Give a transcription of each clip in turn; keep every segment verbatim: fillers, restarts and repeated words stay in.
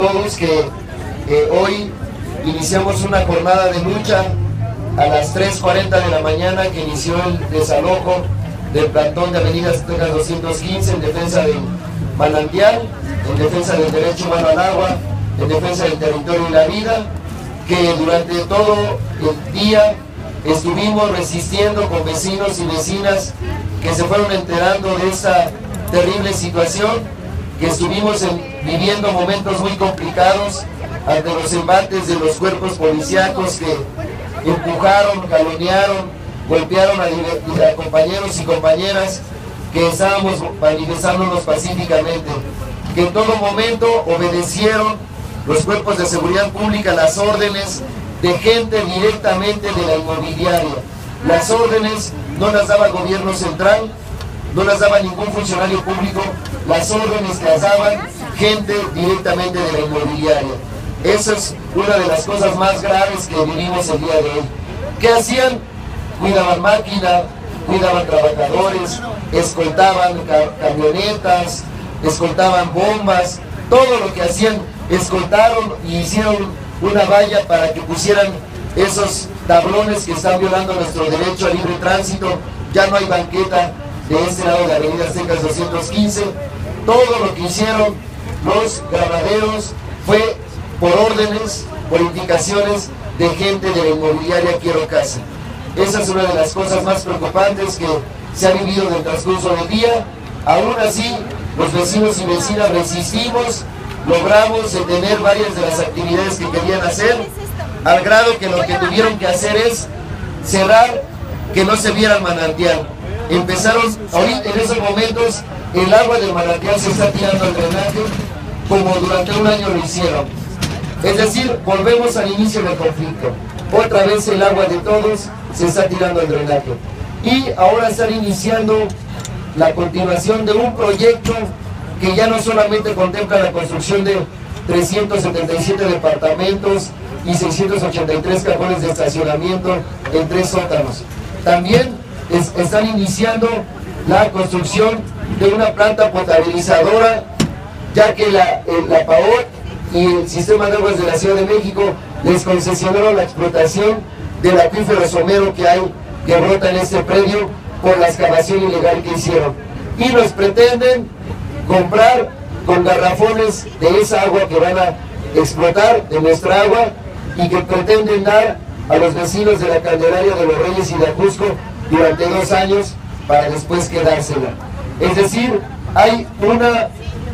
Todos que eh, hoy iniciamos una jornada de lucha a las tres cuarenta de la mañana que inició el desalojo del plantón de Avenida Texas doscientos quince en defensa del manantial, en defensa del derecho humano al agua, en defensa del territorio y la vida, que durante todo el día estuvimos resistiendo con vecinos y vecinas que se fueron enterando de esta terrible situación, que estuvimos en, viviendo momentos muy complicados ante los embates de los cuerpos policíacos que empujaron, galonearon, golpearon a, a compañeros y compañeras que estábamos manifestándonos pacíficamente, que en todo momento obedecieron los cuerpos de seguridad pública las órdenes de gente directamente de la inmobiliaria. Las órdenes no las daba el gobierno central, no las daba ningún funcionario público, las órdenes las daban gente directamente de la inmobiliaria. Esa es una de las cosas más graves que vivimos el día de hoy. ¿Qué hacían? Cuidaban máquina, cuidaban trabajadores, escoltaban camionetas, escoltaban bombas, todo lo que hacían, escoltaron y hicieron una valla para que pusieran esos tablones que están violando nuestro derecho a libre tránsito. Ya no hay banqueta de este lado de la Avenida Texas doscientos quince. Todo lo que hicieron los granaderos fue por órdenes, por indicaciones de gente de la inmobiliaria Quiero Casa. Esa es una de las cosas más preocupantes que se ha vivido en el transcurso del día. Aún así, los vecinos y vecinas resistimos, logramos detener varias de las actividades que querían hacer, al grado que lo que tuvieron que hacer es cerrar, que no se viera el manantial. Empezaron, ahorita en esos momentos, el agua del manantial se está tirando al drenaje, como durante un año lo hicieron. Es decir, volvemos al inicio del conflicto. Otra vez el agua de todos se está tirando al drenaje. Y ahora están iniciando la continuación de un proyecto que ya no solamente contempla la construcción de trescientos setenta y siete departamentos y seiscientos ochenta y tres cajones de estacionamiento en tres sótanos. También es, están iniciando la construcción de una planta potabilizadora, ya que la, eh, la PAOT y el Sistema de Aguas de la Ciudad de México les concesionaron la explotación del acuífero somero que hay, que brota en este predio por la excavación ilegal que hicieron. Y nos pretenden comprar con garrafones de esa agua que van a explotar, de nuestra agua, y que pretenden dar a los vecinos de la Candelaria, de los Reyes y de Ajusco durante dos años para después quedársela. Es decir, hay una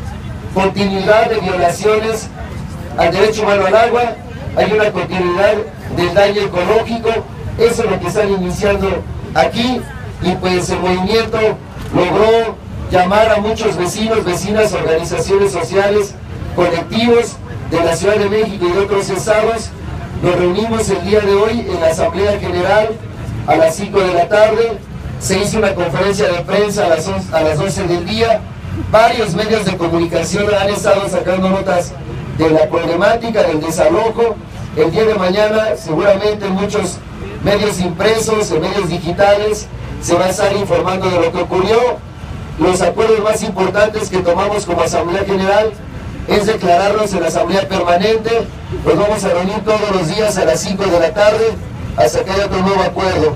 continuidad de violaciones al derecho humano al agua, hay una continuidad del daño ecológico. Eso es lo que están iniciando aquí, y pues el movimiento logró llamar a muchos vecinos, vecinas, organizaciones sociales, colectivos de la Ciudad de México y de otros estados. Nos reunimos el día de hoy en la Asamblea General a las cinco de la tarde, se hizo una conferencia de prensa a las, a las doce del día, varios medios de comunicación han estado sacando notas de la problemática del desalojo. El día de mañana seguramente en muchos medios impresos, en medios digitales, se va a estar informando de lo que ocurrió. Los acuerdos más importantes que tomamos como Asamblea General es declararnos en la Asamblea Permanente. Nos vamos a reunir todos los días a las cinco de la tarde hasta que haya otro nuevo acuerdo.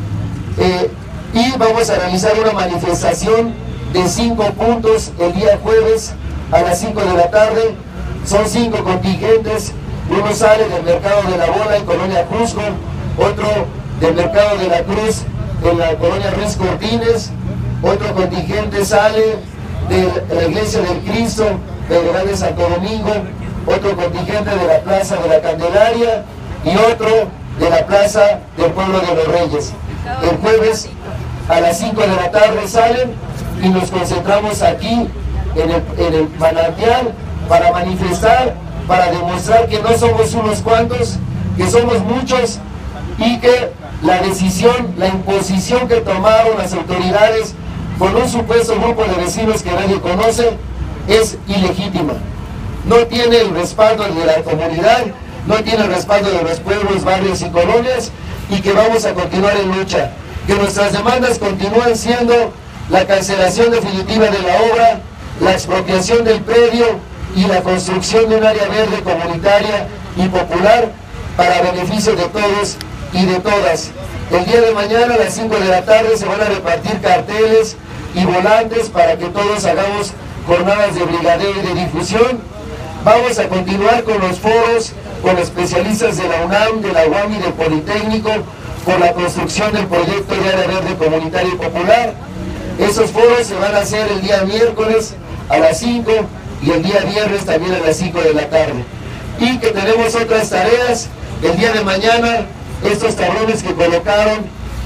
Eh, y vamos a realizar una manifestación de cinco puntos el día jueves a las cinco de la tarde. Son cinco contingentes. Uno sale del Mercado de la Bola en Colonia Ajusco, otro del Mercado de la Cruz en la Colonia Ruiz Cortines, otro contingente sale de la Iglesia del Cristo Federal de Santo Domingo, otro contingente de la Plaza de la Candelaria y otro de la Plaza del Pueblo de los Reyes. El jueves a las cinco de la tarde salen y nos concentramos aquí en el, en el manantial para manifestar, para demostrar que no somos unos cuantos, que somos muchos, y que la decisión, la imposición que tomaron las autoridades con un supuesto grupo de vecinos que nadie conoce es ilegítima. No tiene el respaldo de la comunidad, no tiene el respaldo de los pueblos, barrios y colonias, y que vamos a continuar en lucha. Que nuestras demandas continúan siendo la cancelación definitiva de la obra, la expropiación del predio, y la construcción de un área verde comunitaria y popular para beneficio de todos y de todas. El día de mañana a las cinco de la tarde se van a repartir carteles y volantes para que todos hagamos jornadas de brigadeo y de difusión. Vamos a continuar con los foros con especialistas de la UNAM, de la U A M y del Politécnico por la construcción del proyecto de área verde comunitaria y popular. Esos foros se van a hacer el día miércoles a las cinco y el día viernes también a las cinco de la tarde. Y que tenemos otras tareas. El día de mañana, estos tablones que colocaron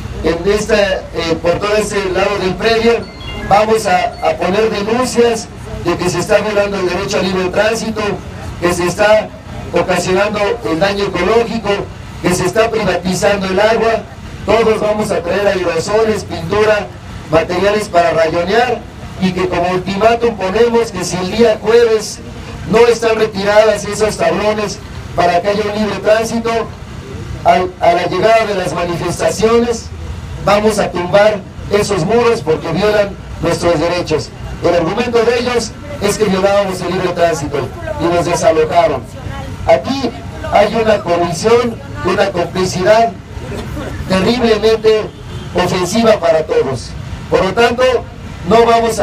en esta, eh, por todo este lado del predio, vamos a, a poner denuncias de que se está violando el derecho a libre tránsito, que se está ocasionando el daño ecológico, que se está privatizando el agua. Todos vamos a traer aerosoles, pintura, materiales para rayonear, y que como ultimátum ponemos que si el día jueves no están retiradas esos tablones para que haya un libre tránsito, al, a la llegada de las manifestaciones vamos a tumbar esos muros porque violan nuestros derechos. El argumento de ellos es que violábamos el libre tránsito y nos desalojaron. Aquí hay una comisión, una complicidad terriblemente ofensiva para todos. Por lo tanto, no vamos a,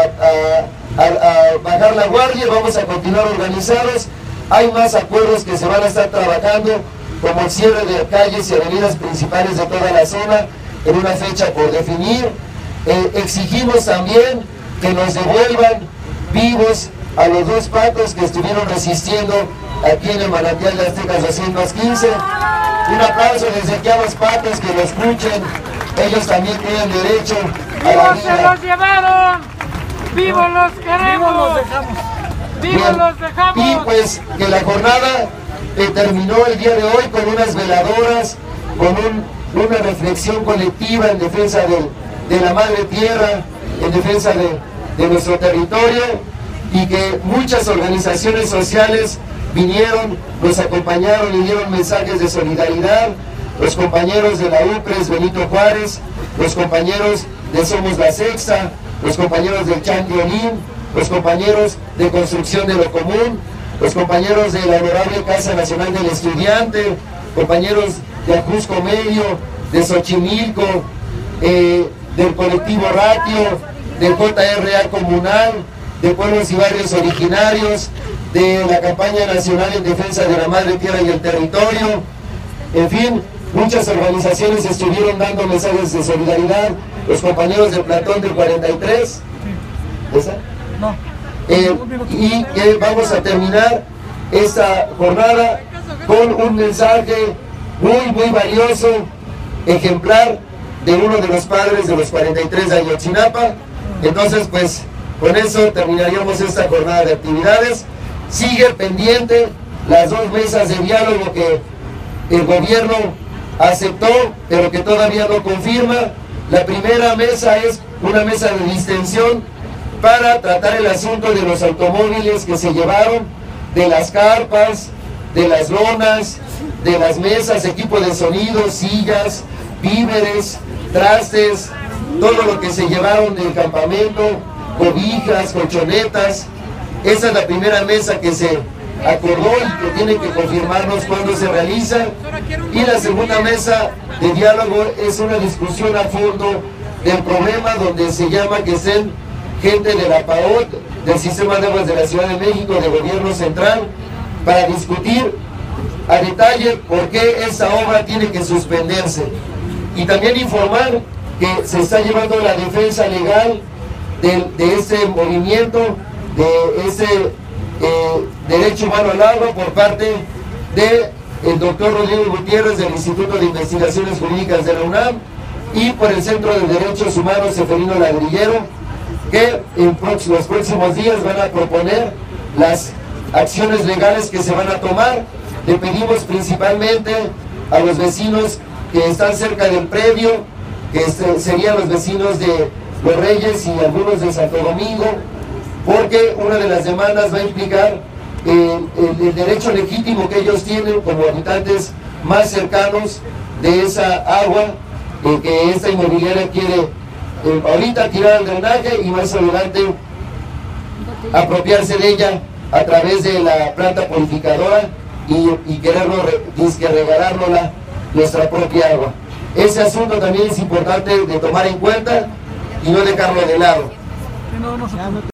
a, a, a, a bajar la guardia, vamos a continuar organizados. Hay más acuerdos que se van a estar trabajando, como el cierre de calles y avenidas principales de toda la zona en una fecha por definir. Eh, exigimos también que nos devuelvan vivos a los dos patos que estuvieron resistiendo aquí en el manantial de Aztecas doscientos quince. Un aplauso desde aquí a los patos que lo escuchen. Ellos también tienen derecho a la vida. ¡Vivos se los llevaron! ¡Vivos los queremos! ¡Vivos los dejamos! ¡Vivos los dejamos! Y pues que la jornada eh, terminó el día de hoy con unas veladoras, con un, una reflexión colectiva en defensa de, de la madre tierra, en defensa de, de nuestro territorio, y que muchas organizaciones sociales vinieron, nos acompañaron y dieron mensajes de solidaridad. Los compañeros de la U P R E S Benito Juárez, los compañeros de Somos la Sexta, los compañeros del Chantiolín, los compañeros de Construcción de lo Común, los compañeros de la Honorable Casa Nacional del Estudiante, compañeros de Ajusco Medio, de Xochimilco, eh, del colectivo Ratio, del J R A Comunal, de Pueblos y Barrios Originarios, de la Campaña Nacional en Defensa de la Madre Tierra y el Territorio. En fin, muchas organizaciones estuvieron dando mensajes de solidaridad. Los compañeros del Platón del cuarenta y tres. ¿Esa? No. Eh, y que eh, vamos a terminar esta jornada con un mensaje muy, muy valioso, ejemplar, de uno de los padres de los cuarenta y tres de Ayotzinapa. Entonces, pues, con eso terminaríamos esta jornada de actividades. Sigue pendiente las dos mesas de diálogo que el gobierno aceptó, pero que todavía no confirma. La primera mesa es una mesa de distensión para tratar el asunto de los automóviles que se llevaron, de las carpas, de las lonas, de las mesas, equipo de sonido, sillas, víveres, trastes, todo lo que se llevaron del campamento, cobijas, colchonetas. Esa es la primera mesa que se acordó y que tiene que confirmarnos cuándo se realiza. Y la segunda mesa de diálogo es una discusión a fondo del problema, donde se llama que estén gente de la P A O T, del Sistema de Aguas de la Ciudad de México, del Gobierno Central, para discutir a detalle por qué esta obra tiene que suspenderse. Y también informar que se está llevando la defensa legal de, de este movimiento, de este eh, derecho humano al agua por parte del doctor Rodrigo Gutiérrez del Instituto de Investigaciones Jurídicas de la UNAM y por el Centro de Derechos Humanos Seferino Ladrillero, que en los próximos días van a proponer las acciones legales que se van a tomar. Le pedimos principalmente a los vecinos que están cerca del predio, que serían los vecinos de Los Reyes y algunos de Santo Domingo, porque una de las demandas va a implicar eh, el, el derecho legítimo que ellos tienen como habitantes más cercanos de esa agua eh, que esta inmobiliaria quiere eh, ahorita tirar al drenaje y más adelante apropiarse de ella a través de la planta purificadora y, y quererlo re, disque regalarlo la, nuestra propia agua. Ese asunto también es importante de tomar en cuenta y no dejarlo de lado.